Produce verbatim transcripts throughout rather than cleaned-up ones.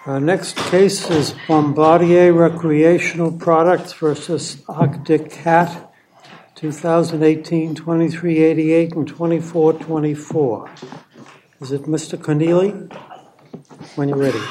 Our next case is Bombardier Recreational Products versus Arctic Cat, twenty eighteen, twenty-three eighty-eight and twenty-four twenty-four. Is it Mister Connealy? When you're ready.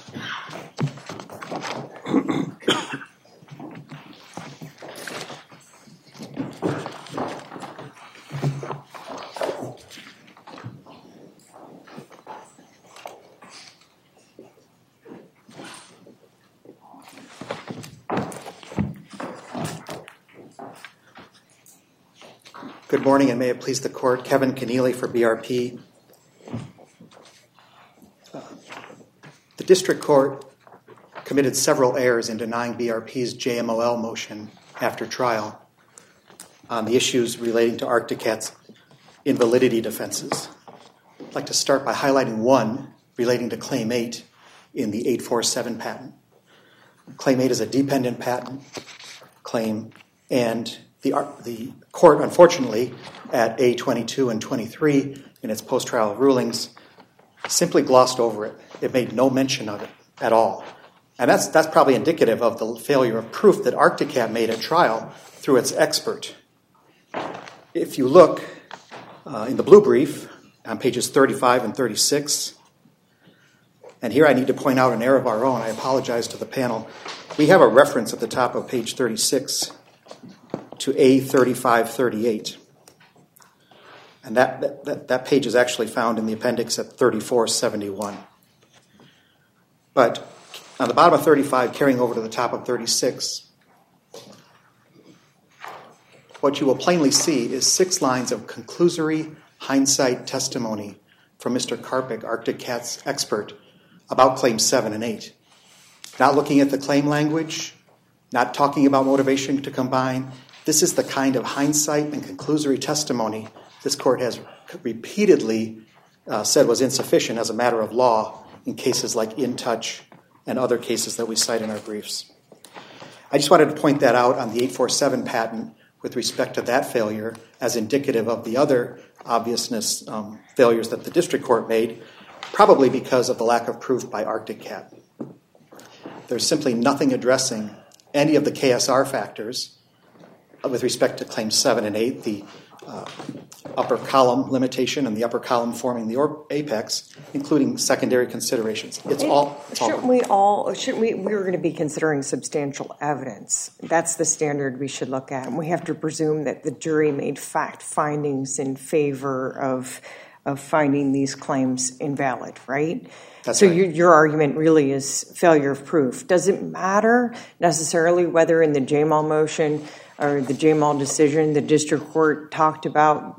Good morning, and may it please the Court. Kevin Connealy for B R P. Uh, the District Court committed several errors in denying B R P's J M O L motion after trial on the issues relating to Arctic Cat's invalidity defenses. I'd like to start by highlighting one relating to Claim eight in the eight forty-seven patent. Claim eight is a dependent patent claim, and the, the Court, unfortunately, at A twenty-two and twenty-three in its post-trial rulings, simply glossed over it. It made no mention of it at all. And that's, that's probably indicative of the failure of proof that Arctic Cat made at trial through its expert. If you look uh, in the blue brief on pages thirty-five and thirty-six, and here I need to point out an error of our own. I apologize to the panel. We have a reference at the top of page thirty-six to A thirty-five thirty-eight. And that, that, that page is actually found in the appendix at thirty-four seventy-one. But on the bottom of thirty-five, carrying over to the top of thirty-six, what you will plainly see is six lines of conclusory hindsight testimony from Mister Karpik, Arctic Cat's expert, about Claims seven and eight. Not looking at the claim language, not talking about motivation to combine. This is the kind of hindsight and conclusory testimony this Court has repeatedly uh, said was insufficient as a matter of law in cases like In Touch and other cases that we cite in our briefs. I just wanted to point that out on the eight forty-seven patent with respect to that failure as indicative of the other obviousness um, failures that the District Court made, probably because of the lack of proof by Arctic Cat. There's simply nothing addressing any of the K S R factors with respect to Claims seven and eight, the uh, upper column limitation and the upper column forming the or- apex, including secondary considerations. It's all. It's shouldn't all we all? Shouldn't we? We were going to be considering substantial evidence. That's the standard we should look at, and we have to presume that the jury made fact findings in favor of of finding these claims invalid, right? That's so right. your, your argument really is failure of proof. Does it matter necessarily whether in the J M O L motion or the J M O L decision the district court talked about,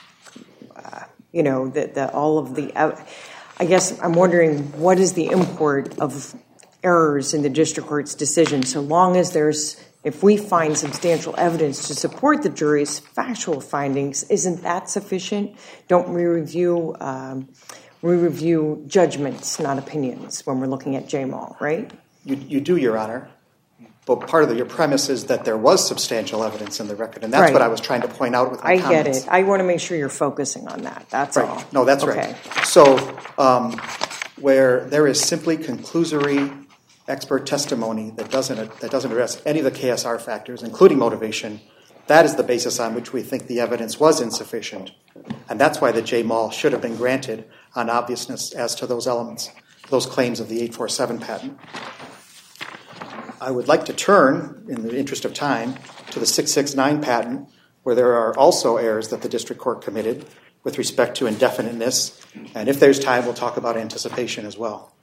uh, you know, that the, all of the, uh, I guess I'm wondering what is the import of errors in the district court's decision so long as there's, if we find substantial evidence to support the jury's factual findings, isn't that sufficient? Don't we review, um, we review judgments, not opinions, when we're looking at J M O L, right? You, you do, Your Honor. But part of the, your premise is that there was substantial evidence in the record, and that's right. what I was trying to point out with my I comments. get it. I want to make sure you're focusing on that. That's right. all. No, that's okay. right. So um, where there is simply conclusory expert testimony that doesn't that doesn't address any of the K S R factors, including motivation, that is the basis on which we think the evidence was insufficient. And that's why the J M O L should have been granted on obviousness as to those elements, those claims of the eight forty-seven patent. I would like to turn, in the interest of time, to the six sixty-nine patent, where there are also errors that the district court committed with respect to indefiniteness. And if there's time, we'll talk about anticipation as well.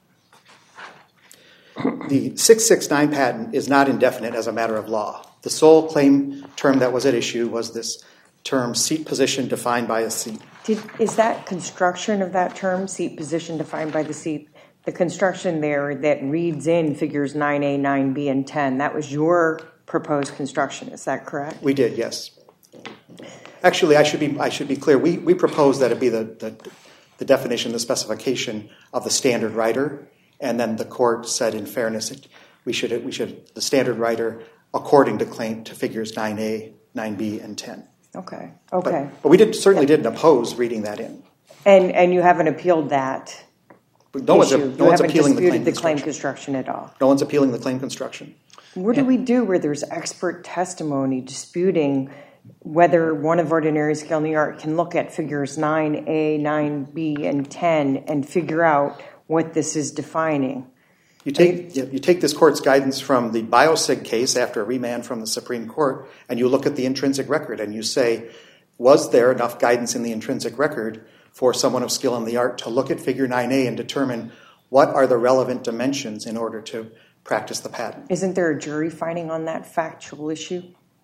The six sixty-nine patent is not indefinite as a matter of law. The sole claim term that was at issue was this term, seat position defined by a seat. Did, is that construction of that term, seat position defined by the seat, the construction there that reads in figures nine A, nine B, and ten, that was your proposed construction, is that correct? We did, yes. Actually, I should be I should be clear. We we proposed that it be the, the, the definition, the specification of the standard writer, and then the court said, in fairness, it, we should we should the standard writer according to claim to figures nine A, nine B, and ten. Okay. Okay. But, but we did certainly didn't oppose reading that in. And and you haven't appealed that No one's, issue. no you one's haven't appealing the claim disputed the construction. claim construction at all. No one's appealing the claim construction. What do we do where there's expert testimony disputing whether one of ordinary skill in the art can look at figures nine A, nine B, and ten and figure out what this is defining? You take, you take this court's guidance from the Biosig case after a remand from the Supreme Court, and you look at the intrinsic record, and you say, was there enough guidance in the intrinsic record for someone of skill in the art to look at figure nine A and determine what are the relevant dimensions in order to practice the patent? Isn't there a jury finding on that factual issue?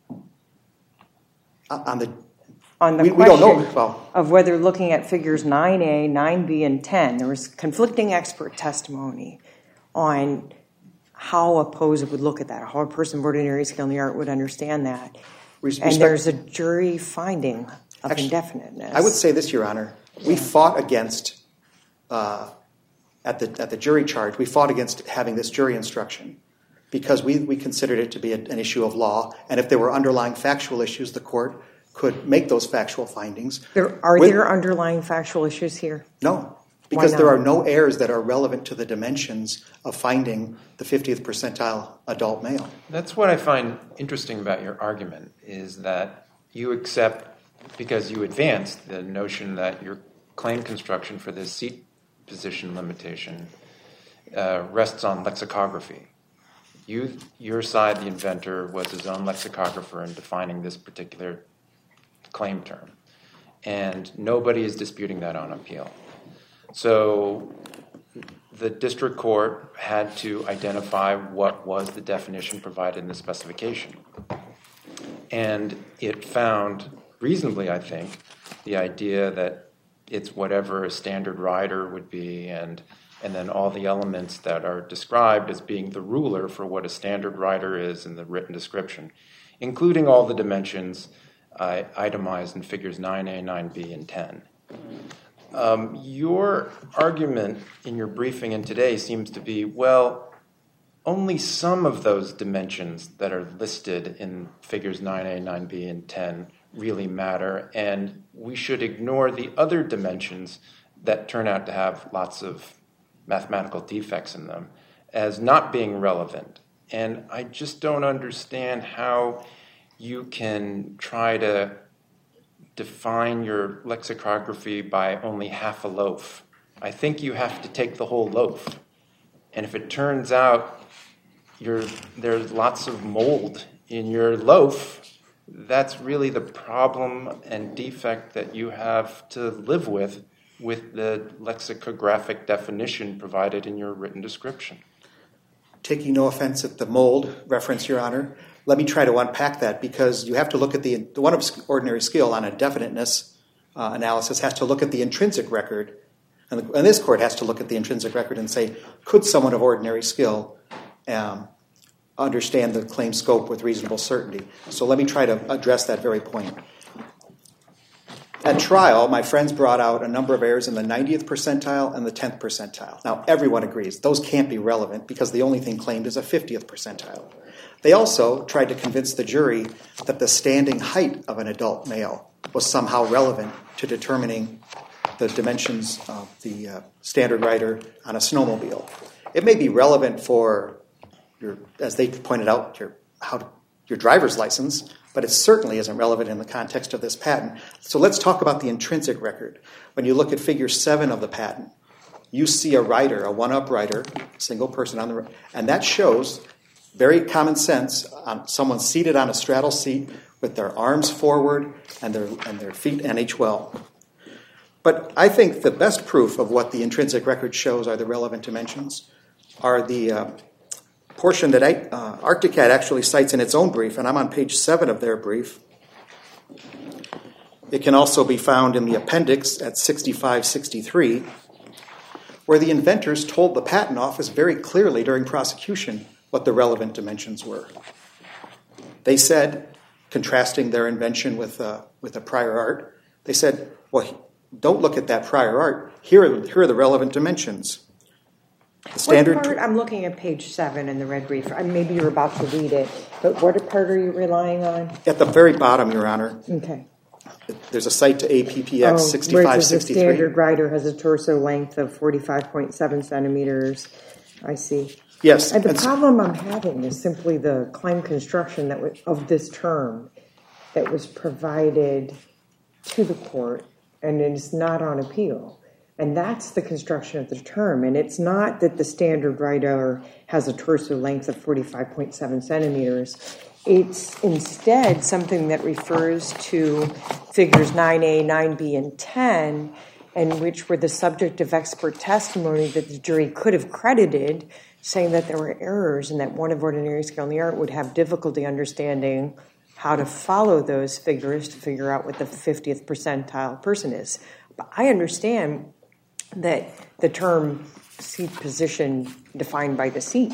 Uh, on the On the we, question we don't know. Well, of whether looking at figures nine A, nine B, and ten, there was conflicting expert testimony on how a poser would look at that, how a person of ordinary skill in the art would understand that. Respect, and there's a jury finding of actually, indefiniteness. I would say this, Your Honor. We fought against, uh, at the at the jury charge, we fought against having this jury instruction because we, we considered it to be a, an issue of law, and if there were underlying factual issues, the court could make those factual findings. There, are with, there underlying factual issues here? No. Because there are no errors that are relevant to the dimensions of finding the fiftieth percentile adult male. That's what I find interesting about your argument, is that you accept, because you advanced the notion that your claim construction for this seat position limitation uh, rests on lexicography. You, your side, the inventor, was his own lexicographer in defining this particular claim term. And nobody is disputing that on appeal. So the district court had to identify what was the definition provided in the specification. And it found, reasonably I think, the idea that it's whatever a standard rider would be, and and then all the elements that are described as being the ruler for what a standard rider is in the written description, including all the dimensions uh, itemized in figures nine A, nine B, and ten. Um, your argument in your briefing and today seems to be, well, only some of those dimensions that are listed in figures nine A, nine B, and ten really matter, and we should ignore the other dimensions that turn out to have lots of mathematical defects in them as not being relevant. And I just don't understand how you can try to define your lexicography by only half a loaf. I think you have to take the whole loaf. And if it turns out you're, there's lots of mold in your loaf, that's really the problem and defect that you have to live with with the lexicographic definition provided in your written description. Taking no offense at the mold reference, Your Honor, let me try to unpack that, because you have to look at the, the one of ordinary skill on a definiteness uh, analysis has to look at the intrinsic record, and, the, and this court has to look at the intrinsic record and say, could someone of ordinary skill um, understand the claim scope with reasonable certainty? So let me try to address that very point. At trial, my friends brought out a number of errors in the ninetieth percentile and the tenth percentile. Now, everyone agrees those can't be relevant because the only thing claimed is a fiftieth percentile. They also tried to convince the jury that the standing height of an adult male was somehow relevant to determining the dimensions of the uh, standard rider on a snowmobile. It may be relevant for your, as they pointed out, your how to, your driver's license, but it certainly isn't relevant in the context of this patent. So let's talk about the intrinsic record. When you look at figure seven of the patent, you see a rider, a one-up rider, single person on the, and that shows very common sense, um, someone seated on a straddle seat with their arms forward and their and their feet N H well. But I think the best proof of what the intrinsic record shows are the relevant dimensions, are the uh, portion that I, uh, Arcticat actually cites in its own brief, and I'm on page seven of their brief. It can also be found in the appendix at sixty-five sixty-three, where the inventors told the patent office very clearly during prosecution what the relevant dimensions were. They said, contrasting their invention with, uh, with a prior art, they said, well, don't look at that prior art. Here are, here are the relevant dimensions. The standard. What part, I'm looking at page seven in the red brief. Maybe you're about to read it, but what part are you relying on? At the very bottom, Your Honor. Okay. there's a cite to A P P X oh, sixty-five sixty-three. The standard rider has a torso length of forty-five point seven centimeters. I see. Yes. And the and problem I'm having is simply the claim construction that was, of this term that was provided to the court, and it's not on appeal. And that's the construction of the term. And it's not that the standard rider has a torso length of forty-five point seven centimeters. It's instead something that refers to figures nine A, nine B, and ten, and which were the subject of expert testimony that the jury could have credited, saying that there were errors and that one of ordinary skill in the art would have difficulty understanding how to follow those figures to figure out what the fiftieth percentile person is. But I understand that the term seat position defined by the seat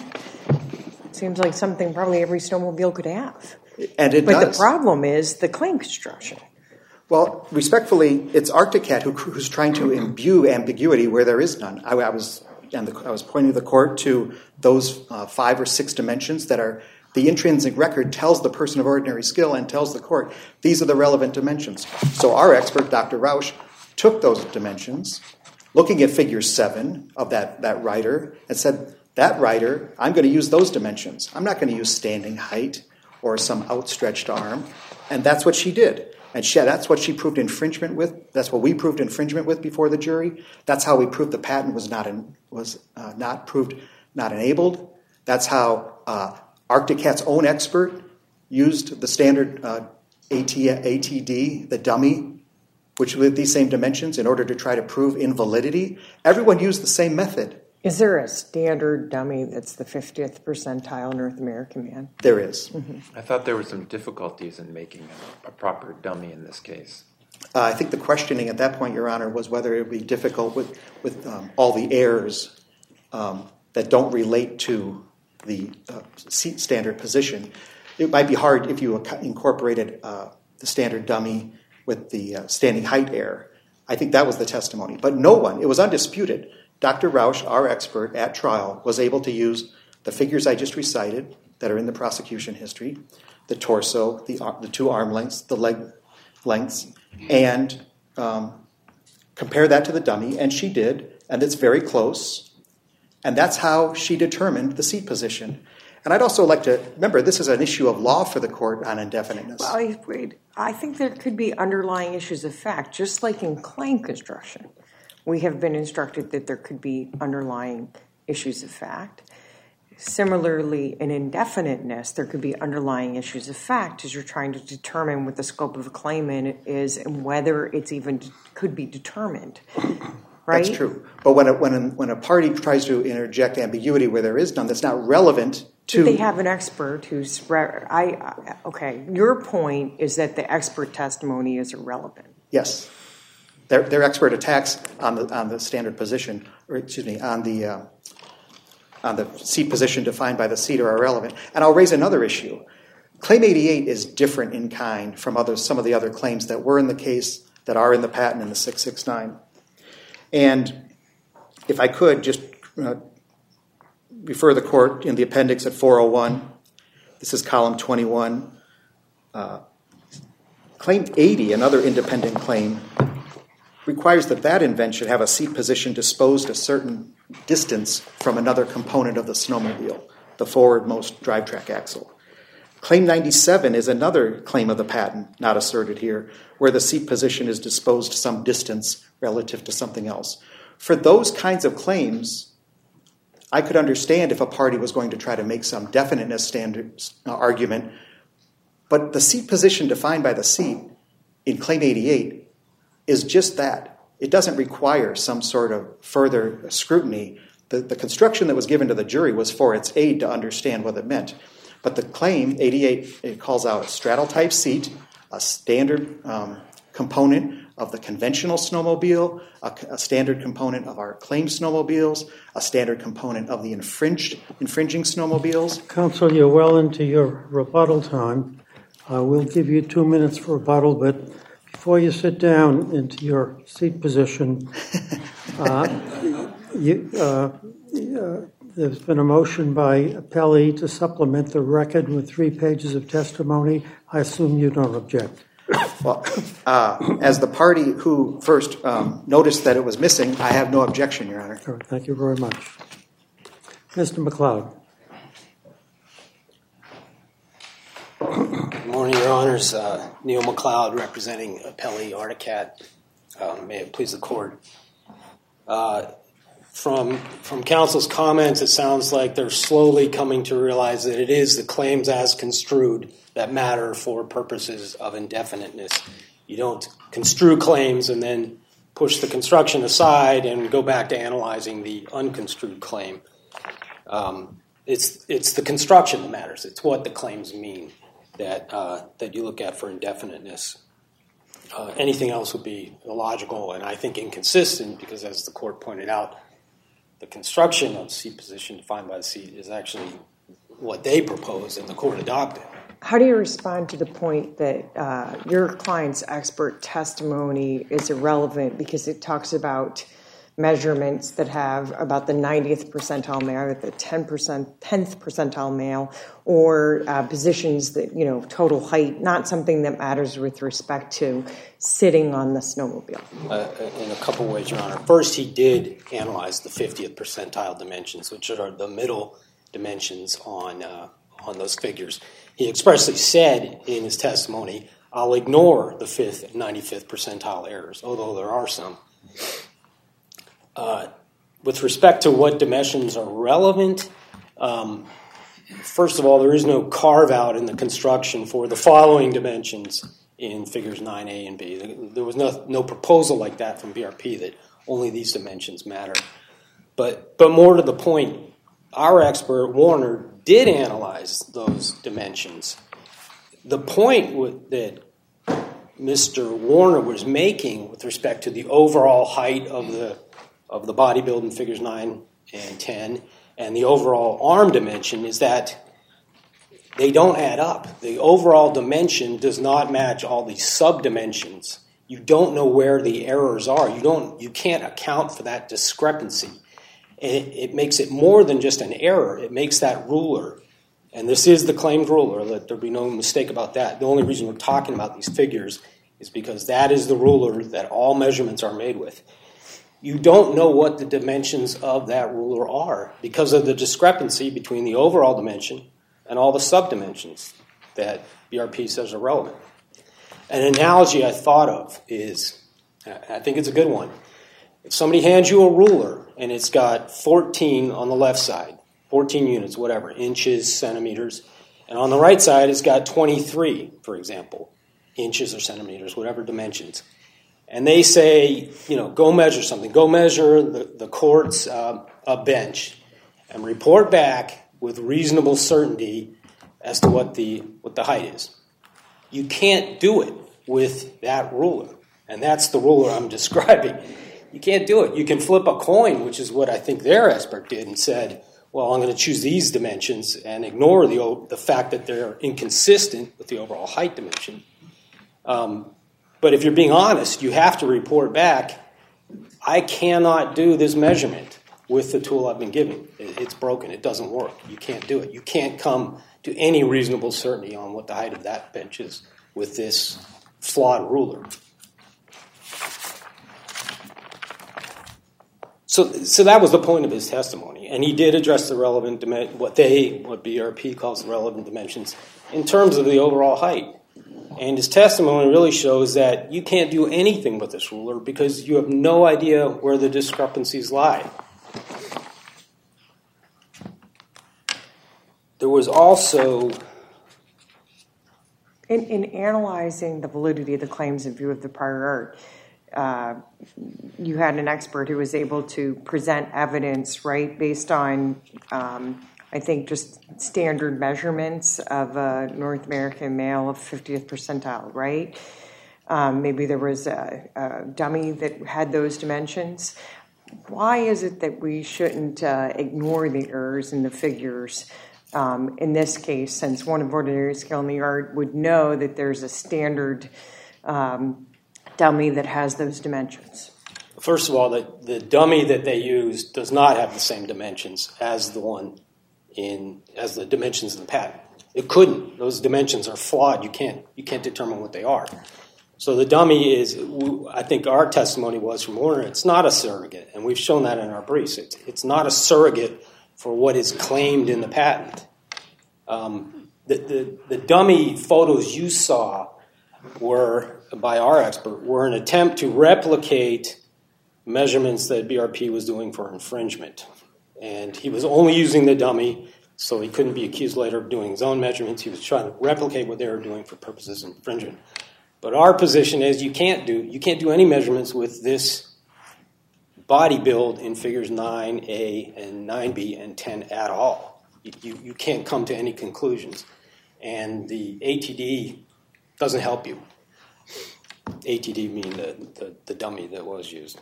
seems like something probably every snowmobile could have. And it but does. The problem is the claim construction. Well, respectfully, it's Arcticat who, who's trying to imbue ambiguity where there is none. I, I was and the, I was pointing the court to those uh, five or six dimensions that are the intrinsic record tells the person of ordinary skill and tells the court these are the relevant dimensions. So our expert, Doctor Rausch, took those dimensions, looking at figure seven of that, that rider, and said, that rider, I'm going to use those dimensions. I'm not going to use standing height or some outstretched arm. And that's what she did. And she, that's what she proved infringement with. That's what we proved infringement with before the jury. That's how we proved the patent was not in, was uh, not proved not enabled. That's how uh, Arcticat's own expert used the standard uh, A T, A T D, the dummy, which with these same dimensions in order to try to prove invalidity. Everyone used the same method. Is there a standard dummy that's the fiftieth percentile North American man? There is. Mm-hmm. I thought there were some difficulties in making a, a proper dummy in this case. Uh, I think the questioning at that point, Your Honor, was whether it would be difficult with, with um, all the errors um, that don't relate to the uh, seat standard position. It might be hard if you incorporated uh, the standard dummy with the uh, standing height error. I think that was the testimony. But no one, it was undisputed. Doctor Rausch, our expert at trial, was able to use the figures I just recited that are in the prosecution history, the torso, the, the two arm lengths, the leg lengths, and um, compare that to the dummy, and she did, and it's very close. And that's how she determined the seat position. And I'd also like to, remember, this is an issue of law for the court on indefiniteness. Well, I, I think there could be underlying issues of fact, just like in claim construction. We have been instructed that there could be underlying issues of fact. Similarly, in indefiniteness, there could be underlying issues of fact as you're trying to determine what the scope of a claim is and whether it's even could be determined. Right? That's true. But when a, when, a, when a party tries to interject ambiguity where there is none, that's not relevant to... They have an expert who's... I, I Okay, your point is that the expert testimony is irrelevant. Yes. Their, their expert attacks on the on the standard position, or excuse me, on the uh, on the seat position defined by the seat are irrelevant. And I'll raise another issue. Claim eighty-eight is different in kind from other some of the other claims that were in the case that are in the patent in the six six nine. And if I could just uh, refer the court in the appendix at four oh one. This is column twenty-one. Uh, claim eighty, another independent claim, requires that that invention have a seat position disposed a certain distance from another component of the snowmobile, the forwardmost drive track axle. Claim ninety-seven is another claim of the patent, not asserted here, where the seat position is disposed some distance relative to something else. For those kinds of claims, I could understand if a party was going to try to make some definiteness standard uh, argument, but the seat position defined by the seat in Claim eighty-eight is just that. It doesn't require some sort of further scrutiny. The, the construction that was given to the jury was for its aid to understand what it meant. But the claim, eighty-eight, it calls out a straddle-type seat, a standard um, component of the conventional snowmobile, a, a standard component of our claimed snowmobiles, a standard component of the infringed, infringing snowmobiles. Counsel, you're well into your rebuttal time. Uh, we'll give you two minutes for rebuttal, but before you sit down into your seat position, uh, you, uh, uh, there's been a motion by appellee to supplement the record with three pages of testimony. I assume you don't object. Well, uh, as the party who first um, noticed that it was missing, I have no objection, Your Honor. All right, thank you very much. Mister McLeod. Good morning, Your Honors. Uh, Neil McLeod, representing Appellee Articat. Uh, may it please the Court. Uh, from from counsel's comments, it sounds like they're slowly coming to realize that it is the claims as construed that matter for purposes of indefiniteness. You don't construe claims and then push the construction aside and go back to analyzing the unconstrued claim. Um, it's it's the construction that matters. It's what the claims mean that uh, that you look at for indefiniteness. Uh, anything else would be illogical and I think inconsistent because, as the Court pointed out, the construction of the seat position defined by the seat is actually what they proposed and the Court adopted. How do you respond to the point that uh, your client's expert testimony is irrelevant because it talks about measurements that have about the ninetieth percentile male or the ten percent, tenth percentile male, or uh, positions that, you know, total height, not something that matters with respect to sitting on the snowmobile? Uh, in a couple ways, Your Honor. First, he did analyze the fiftieth percentile dimensions, which are the middle dimensions on uh, on those figures. He expressly said in his testimony, I'll ignore the fifth and ninety-fifth percentile errors, although there are some. Uh, with respect to what dimensions are relevant, um, first of all, there is no carve-out in the construction for the following dimensions in figures nine A and B. There was no, no proposal like that from B R P that only these dimensions matter. But, but more to the point, our expert, Warner, did analyze those dimensions. The point with, that Mister Warner was making with respect to the overall height of the of the bodybuilding in figures nine and ten and the overall arm dimension is that they don't add up. The overall dimension does not match all these sub-dimensions. You don't know where the errors are. You don't. You can't account for that discrepancy. It, it makes it more than just an error. It makes that ruler, and this is the claimed ruler. Let there be no mistake about that. The only reason we're talking about these figures is because that is the ruler that all measurements are made with. You don't know what the dimensions of that ruler are because of the discrepancy between the overall dimension and all the sub-dimensions that B R P says are relevant. An analogy I thought of is, I think it's a good one. If somebody hands you a ruler and it's got fourteen on the left side, fourteen units, whatever, inches, centimeters, and on the right side it's got twenty-three, for example, inches or centimeters, whatever dimensions. And they say, you know, go measure something. Go measure the, the court's uh, a bench and report back with reasonable certainty as to what the what the height is. You can't do it with that ruler. And that's the ruler I'm describing. You can't do it. You can flip a coin, which is what I think their expert did, and said, well, I'm going to choose these dimensions and ignore the, the fact that they're inconsistent with the overall height dimension. Um, But if you're being honest, you have to report back, I cannot do this measurement with the tool I've been given. It's broken. It doesn't work. You can't do it. You can't come to any reasonable certainty on what the height of that bench is with this flawed ruler. So, so that was the point of his testimony, and he did address the relevant what they, what B R P calls the relevant dimensions in terms of the overall height. And his testimony really shows that you can't do anything with this ruler because you have no idea where the discrepancies lie. There was also... In, in analyzing the validity of the claims in view of the prior art, uh, you had an expert who was able to present evidence, right, based on... Um, I think just standard measurements of a North American male of fiftieth percentile, right? Um, maybe there was a, a dummy that had those dimensions. Why is it that we shouldn't uh, ignore the errors in the figures um, in this case, since one of ordinary skill in the art would know that there's a standard um, dummy that has those dimensions? First of all, the, the dummy that they use does not have the same dimensions as the one in as the dimensions in the patent. It couldn't. Those dimensions are flawed. You can't you can't determine what they are. So the dummy is, I think our testimony was from Warner, it's not a surrogate, and we've shown that in our briefs. It's, it's not a surrogate for what is claimed in the patent. Um, the, the, the dummy photos you saw were, by our expert, were an attempt to replicate measurements that B R P was doing for infringement. And he was only using the dummy, so he couldn't be accused later of doing his own measurements. He was trying to replicate what they were doing for purposes of infringement. But our position is you can't do you can't do any measurements with this body build in figures nine A and nine B and ten at all. You, you, you can't come to any conclusions. And the A T D doesn't help you. A T D meaning the, the, the dummy that was used.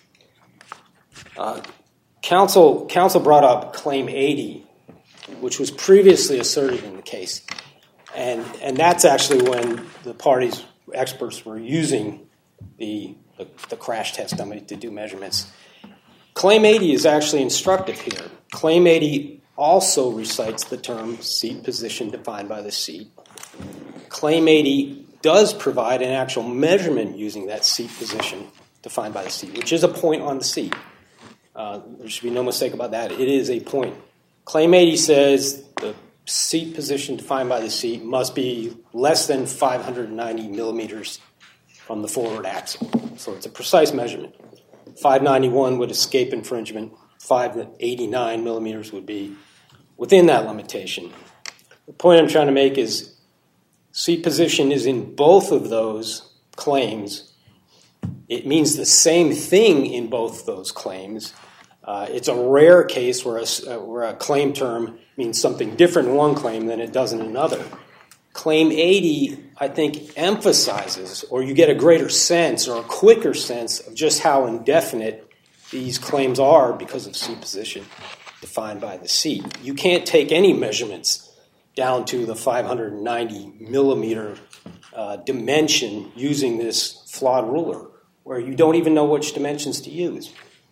Uh, counsel, counsel brought up Claim eighty, which was previously asserted in the case. And, and that's actually when the parties, experts, were using the, the, the crash test dummy to do measurements. Claim eighty is actually instructive here. Claim eighty also recites the term seat position defined by the seat. Claim eighty does provide an actual measurement using that seat position defined by the seat, which is a point on the seat. Uh, there should be no mistake about that. It is a point. Claim eighty says the seat position defined by the seat must be less than five hundred ninety millimeters from the forward axle. So it's a precise measurement. five ninety-one would escape infringement. five eighty-nine millimeters would be within that limitation. The point I'm trying to make is seat position is in both of those claims. It means the same thing in both those claims. Uh, it's a rare case where a, where a claim term means something different in one claim than it does in another. Claim eighty, I think, emphasizes, or you get a greater sense or a quicker sense of just how indefinite these claims are because of seat position defined by the seat. You can't take any measurements down to the five hundred ninety millimeter uh, dimension using this flawed ruler, where you don't even know which dimensions to use.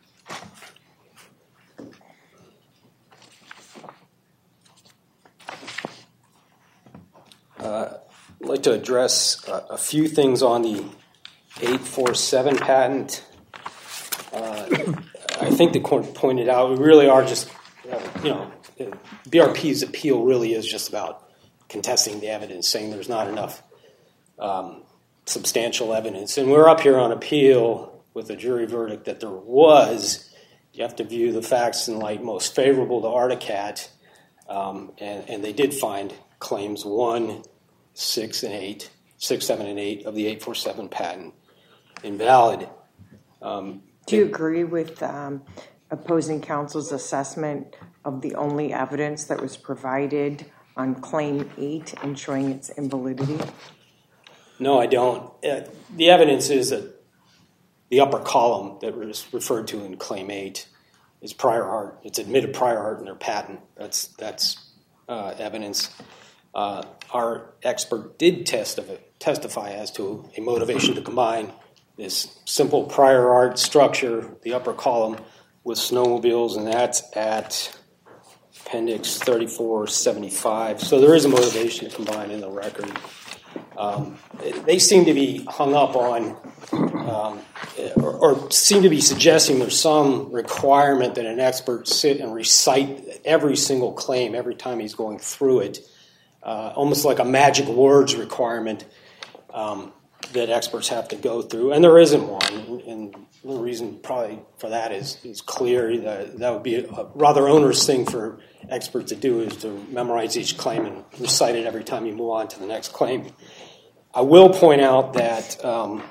Uh, I'd like to address uh, a few things on the eight forty-seven patent. Uh, I think the court pointed out we really are just, uh, you know, B R P's appeal really is just about contesting the evidence, saying there's not enough um, substantial evidence. And we're up here on appeal with a jury verdict that there was. You have to view the facts in light most favorable to Articat, um, and, and they did find claims one, six, and eight, six, seven, and eight of the eight forty-seven patent invalid. Um, Do you agree with um, opposing counsel's assessment of the only evidence that was provided on Claim eight and showing its invalidity? No, I don't. Uh, the evidence is that the upper column that was referred to in Claim eight is prior art. It's admitted prior art in their patent. That's that's uh, evidence. Uh, our expert did testify, testify as to a motivation to combine this simple prior art structure, the upper column, with snowmobiles, and that's at Appendix thirty-four seventy-five. So there is a motivation to combine in the record. Um, they seem to be hung up on, um, or, or seem to be suggesting there's some requirement that an expert sit and recite every single claim every time he's going through it, uh, almost like a magic words requirement um, that experts have to go through. And there isn't one, and the reason probably for that is, is clear. That, that would be a rather onerous thing for experts to do, is to memorize each claim and recite it every time you move on to the next claim. I will point out that um,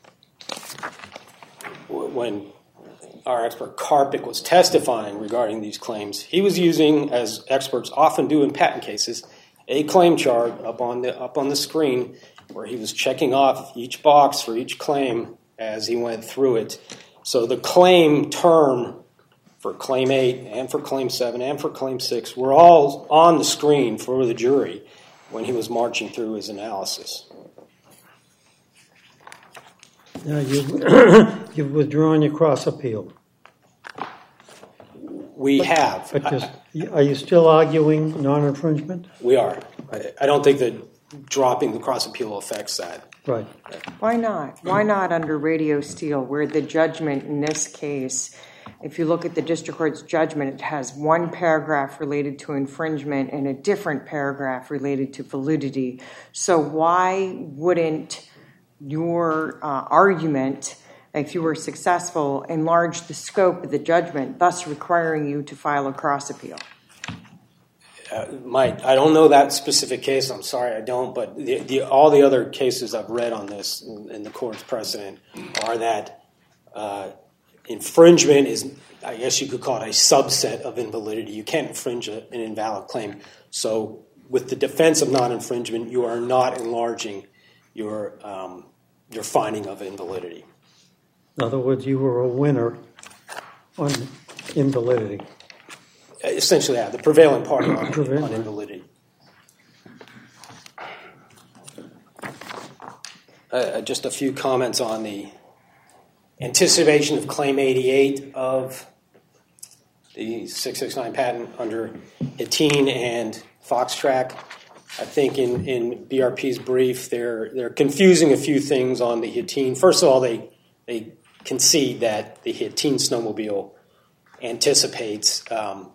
when our expert Karpik was testifying regarding these claims, he was using, as experts often do in patent cases, a claim chart up on the up on the screen where he was checking off each box for each claim as he went through it. So the claim term for Claim eight and for Claim seven and for Claim six were all on the screen for the jury when he was marching through his analysis. Now, you've, you've withdrawn your cross appeal. We have. But just, are you still arguing non-infringement? We are. I, I don't think that dropping the cross appeal affects that. Right. Why not? Why not under Radio Steel, where the judgment in this case, if you look at the district court's judgment, it has one paragraph related to infringement and a different paragraph related to validity. So why wouldn't your uh, argument, if you were successful, enlarge the scope of the judgment, thus requiring you to file a cross appeal? Uh, my, I don't know that specific case. I'm sorry, I don't. But the, the, all the other cases I've read on this in, in the court's precedent are that uh, infringement is, I guess you could call it a subset of invalidity. You can't infringe a, an invalid claim. So with the defense of non-infringement, you are not enlarging your um, your finding of invalidity. In other words, you were a winner on invalidity. Essentially, yeah, the prevailing party on, Prevailing. on invalidity. Uh, just a few comments on the anticipation of Claim eighty-eight of the six sixty-nine patent under Hattin and Foxtrack. I think in, in B R P's brief, they're they're confusing a few things on the Hattin. First of all, they they concede that the Hattin snowmobile anticipates um,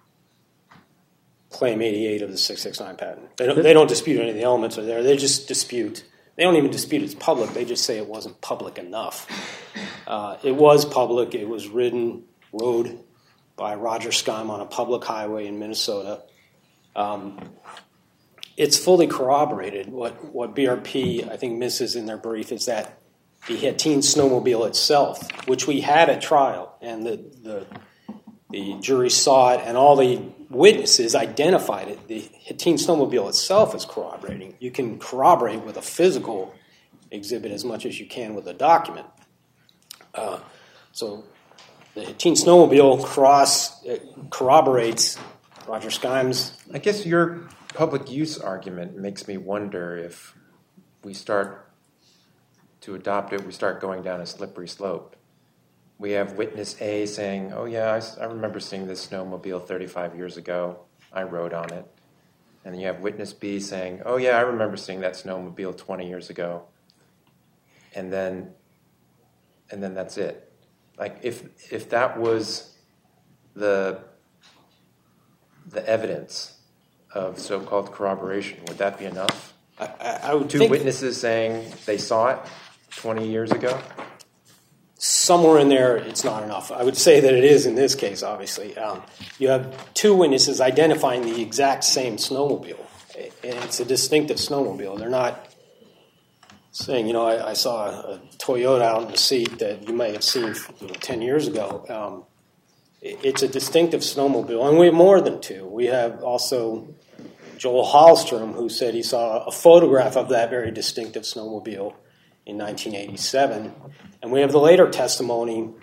Claim eighty-eight of the six sixty-nine patent. They don't, they don't dispute any of the elements are there. They just dispute. They don't even dispute it's public. They just say it wasn't public enough. Uh, it was public. It was ridden, rode by Roger Skyme on a public highway in Minnesota. Um, it's fully corroborated. What what B R P, I think, misses in their brief is that the Hattin snowmobile itself, which we had at trial, and the, the the jury saw it, and all the witnesses identified it. The Hattin snowmobile itself is corroborating. You can corroborate with a physical exhibit as much as you can with a document. Uh, so the Hattin snowmobile cross uh, corroborates Roger Skyme's. I guess your public use argument makes me wonder if we start to adopt it, we start going down a slippery slope. We have witness A saying, oh yeah, I, I remember seeing this snowmobile thirty-five years ago. I rode on it. And then you have witness B saying, oh yeah, I remember seeing that snowmobile twenty years ago. And then, and then that's it. Like if if that was the the evidence of so-called corroboration, would that be enough? I, I, I would Two think witnesses saying they saw it twenty years ago? somewhere in there it's not enough. I would say that it is in this case, obviously. Um, you have two witnesses identifying the exact same snowmobile, and it's a distinctive snowmobile. They're not saying, you know, I, I saw a, a Toyota out in the seat that you may have seen you know, ten years ago. Um, it, it's a distinctive snowmobile, and we have more than two. We have also Joel Hallstrom, who said he saw a photograph of that very distinctive snowmobile in nineteen eighty-seven. And we have the later testimony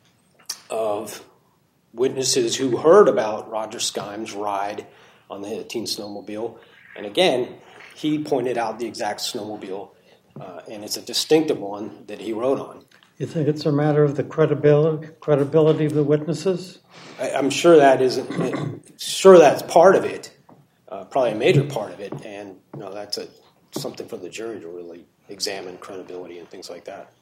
of witnesses who heard about Roger Skyme's ride on the Hattin snowmobile. And again, he pointed out the exact snowmobile, uh, and it's a distinctive one that he rode on. You think it's a matter of the credibility credibility of the witnesses? I, I'm sure that is, sure that's part of it, uh, probably a major part of it, and you know that's a, something for the jury to really examine credibility and things like that.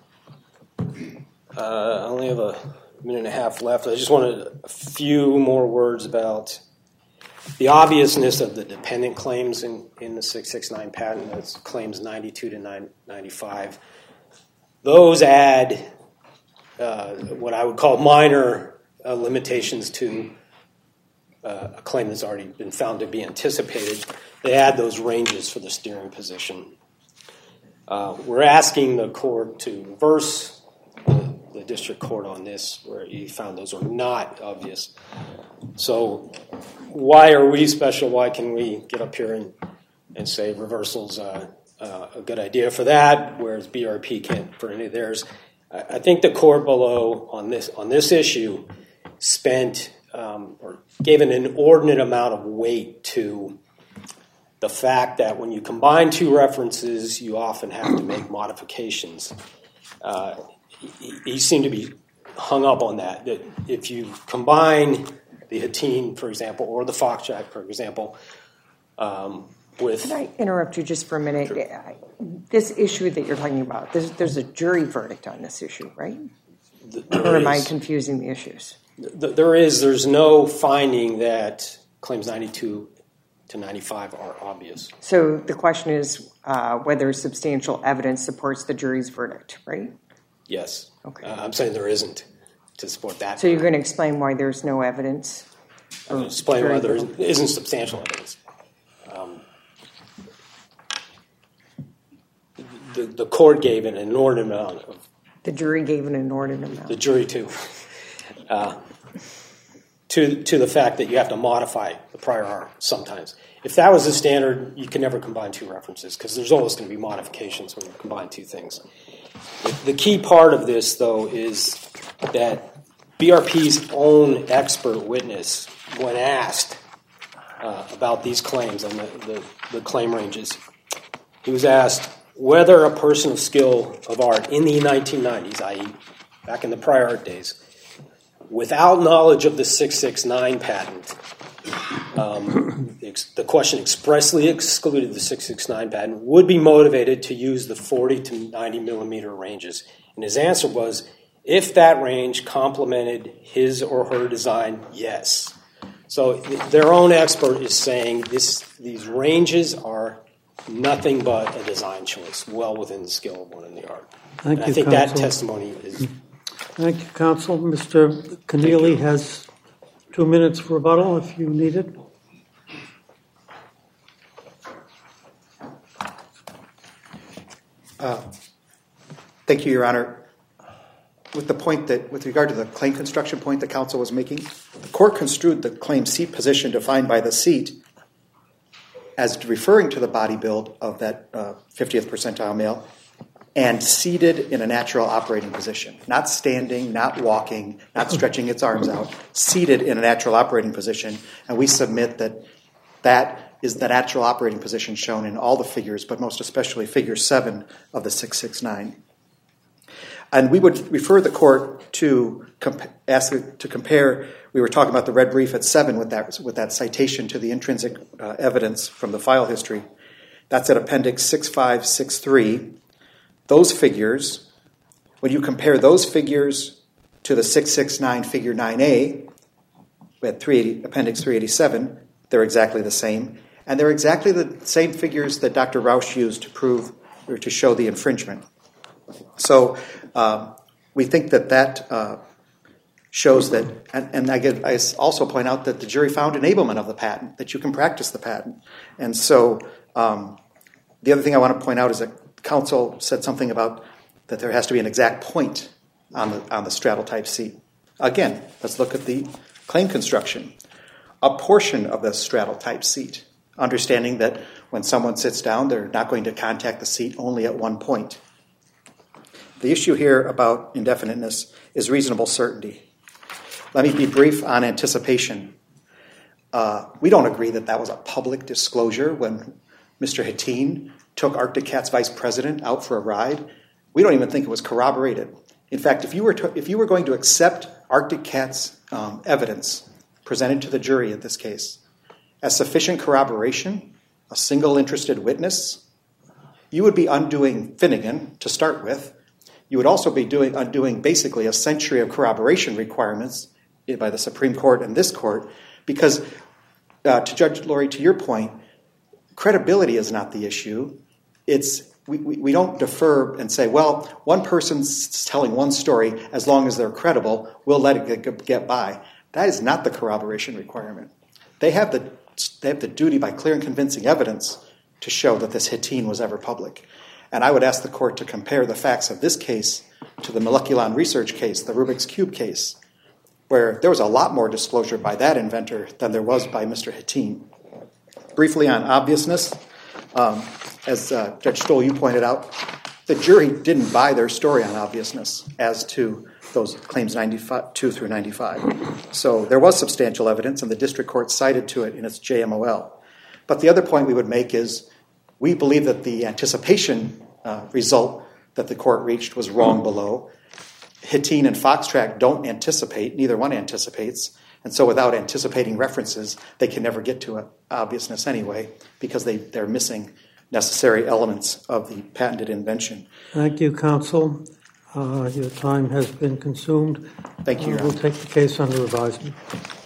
Uh, I only have a minute and a half left. I just wanted a few more words about the obviousness of the dependent claims in, in the six sixty-nine patent. That's claims ninety-two to ninety-five. Those add uh, what I would call minor uh, limitations to uh, a claim that's already been found to be anticipated. They add those ranges for the steering position. Uh, we're asking the court to reverse the, the district court on this, where he found those are not obvious. So why are we special? Why can we get up here and, and say reversal's uh, uh, a good idea for that, whereas B R P can't for any of theirs? I, I think the court below on this on this issue spent um, or gave an inordinate amount of weight to the fact that when you combine two references, you often have to make modifications. Uh, he, he seemed to be hung up on that, that if you combine the Hattin, for example, or the Foxtrack, for example, um, with... Can I interrupt you just for a minute? Sure. This issue that you're talking about, there's, there's a jury verdict on this issue, right? There or am is. I confusing the issues? There is. There's no finding that claims ninety-two to ninety-five are obvious. So the question is uh, whether substantial evidence supports the jury's verdict, right? Yes. Okay. Uh, I'm saying there isn't to support that. So you're going to explain why there's no evidence? I'm going to explain why there isn't, isn't substantial evidence. Um, the, the court gave an inordinate amount of... The jury gave an inordinate amount. The jury, too. Uh, to, to the fact that you have to modify the prior art sometimes. If that was the standard, you can never combine two references because there's always going to be modifications when you combine two things. The, the key part of this, though, is that B R P's own expert witness, when asked uh, about these claims and the, the, the claim ranges, he was asked whether a person of skill of art in the nineteen nineties, that is back in the prior art days, without knowledge of the six six nine patent, um, the, the question expressly excluded the six six nine patent, would be motivated to use the forty to ninety millimeter ranges. And his answer was, if that range complemented his or her design, yes. So th- their own expert is saying this, these ranges are nothing but a design choice, well within the skill of one in the art. Thank and you, I think counsel. that testimony is... Thank you, counsel. Mister Keneally has two minutes for rebuttal if you need it. Uh, thank you, Your Honor. With the point that, with regard to the claim construction point the counsel was making, the court construed the claim seat position defined by the seat as referring to the body build of that uh, fiftieth percentile male and seated in a natural operating position, not standing, not walking, not stretching its arms out, seated in a natural operating position. And we submit that that is the natural operating position shown in all the figures, but most especially figure seven of the six six nine. And we would refer the court to comp- ask it to compare. We were talking about the red brief at seven with that with that citation to the intrinsic uh, evidence from the file history. That's at Appendix six five six three. Those figures, when you compare those figures to the six six nine Figure nine A at three eighty, Appendix three eighty-seven, they're exactly the same, and they're exactly the same figures that Doctor Rausch used to prove or to show the infringement. So uh, we think that that uh, shows that, and, and I, get, I also point out that the jury found enablement of the patent, that you can practice the patent. And so um, the other thing I want to point out is that counsel said something about that there has to be an exact point on the on the straddle type seat. Again, let's look at the claim construction. A portion of the straddle type seat, understanding that when someone sits down, they're not going to contact the seat only at one point. The issue here about indefiniteness is reasonable certainty. Let me be brief on anticipation. Uh, we don't agree that that was a public disclosure when Mister Hattin took Arctic Cat's vice president out for a ride. We don't even think it was corroborated. In fact, if you were to, if you were going to accept Arctic Cat's um, evidence presented to the jury in this case as sufficient corroboration, a single interested witness, you would be undoing Finnegan to start with. You would also be doing undoing basically a century of corroboration requirements by the Supreme Court and this court, because uh, to Judge Lurie, to your point, credibility is not the issue. It's we, we, we don't defer and say, well, one person's telling one story, as long as they're credible, we'll let it get, get by. That is not the corroboration requirement. They have the they have the duty by clear and convincing evidence to show that this Hattin was ever public. And I would ask the court to compare the facts of this case to the Moleculon research case, the Rubik's Cube case, where there was a lot more disclosure by that inventor than there was by Mister Hattin. Briefly on obviousness, um, as uh, Judge Stoll, you pointed out, the jury didn't buy their story on obviousness as to those claims ninety-two through ninety-five. So there was substantial evidence, and the district court cited to it in its J M O L. But the other point we would make is we believe that the anticipation uh, result that the court reached was wrong below. Hattin and Foxtrack don't anticipate, neither one anticipates, And so without anticipating references, they can never get to obviousness anyway, because they, they're missing necessary elements of the patented invention. Thank you, counsel. Uh, your time has been consumed. Thank you, Uh, Your we'll Honor. take the case under advisement.